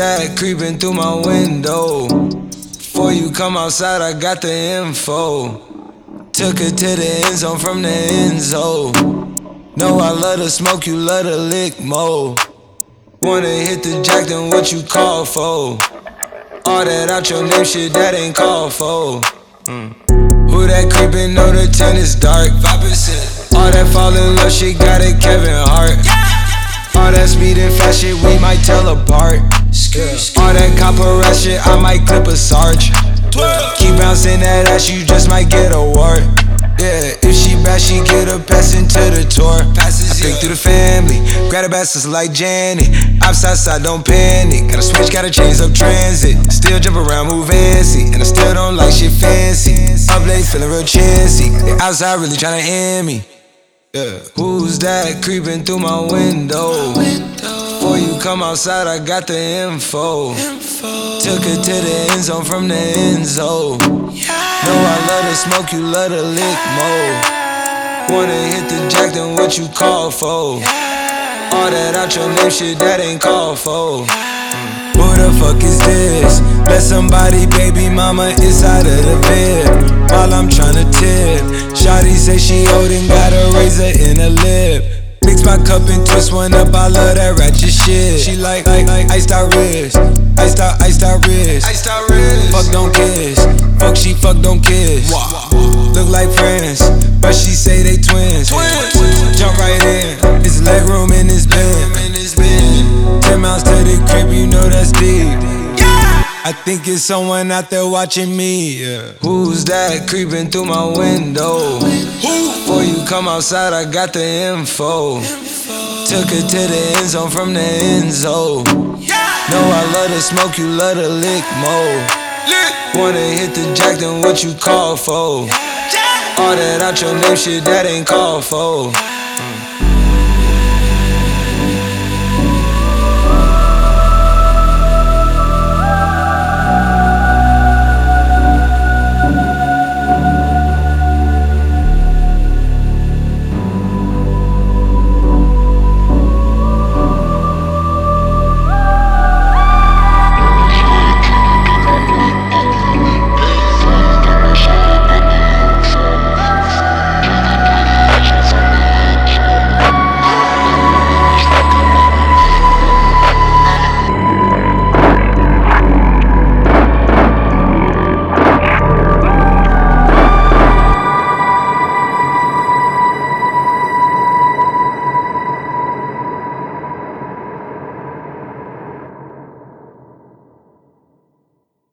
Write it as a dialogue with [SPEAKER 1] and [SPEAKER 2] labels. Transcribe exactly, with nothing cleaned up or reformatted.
[SPEAKER 1] that creeping through my window? Before you come outside, I got the info. Took her to the end zone from the end zone. Know I love to smoke, you love to lick mo. Wanna hit the jack, then what you call for? All that out your name shit, that ain't called for. mm. Who that creepin', know the tent is dark. five percent. All that fall in love shit, got it Kevin Hart. All that speed and fast shit, we might tell apart. All that copper ass shit, I might clip a sarge. Keep bouncing that ass, you just might get a wart. Yeah, if she bad, she get a pass into the tour. Passes, I think through the family, grab a bastards like Janet. Outside side, don't panic. Gotta switch, gotta change up transit. Still jump around, move fancy, and I still don't like shit fancy. Up late, feeling real chancy. They outside really tryna end me. Yeah. Who's that creeping through my window? Before you come outside, I got the info. Took her to the end zone from the end zone. Know I love to smoke, you love to lick mo. Wanna hit the jack, then what you call for? All that out your name shit, that ain't called for. mm. Who the fuck is this? Let somebody baby mama inside of the bed while I'm tryna tip. Shawty say she old and got a razor in her lip. Mix my cup and twist one up, I love that ratchet shit. She like, like, like iced out wrist, iced out, iced out wrist, iced out wrist. Fuck don't kiss, fuck she fuck don't kiss. Look like friends, but she say they twins. twins. Jump right in, it's leg room in this bed. Ten miles to the crib, you know that's deep. I think it's someone out there watching me. Yeah. Who's that creeping through my window? Before you come outside, I got the info. Took her to the end zone from the end zone. Know I love to smoke, you love to lick mo. Wanna hit the jack, then what you call for? All that out your name shit, that ain't called for.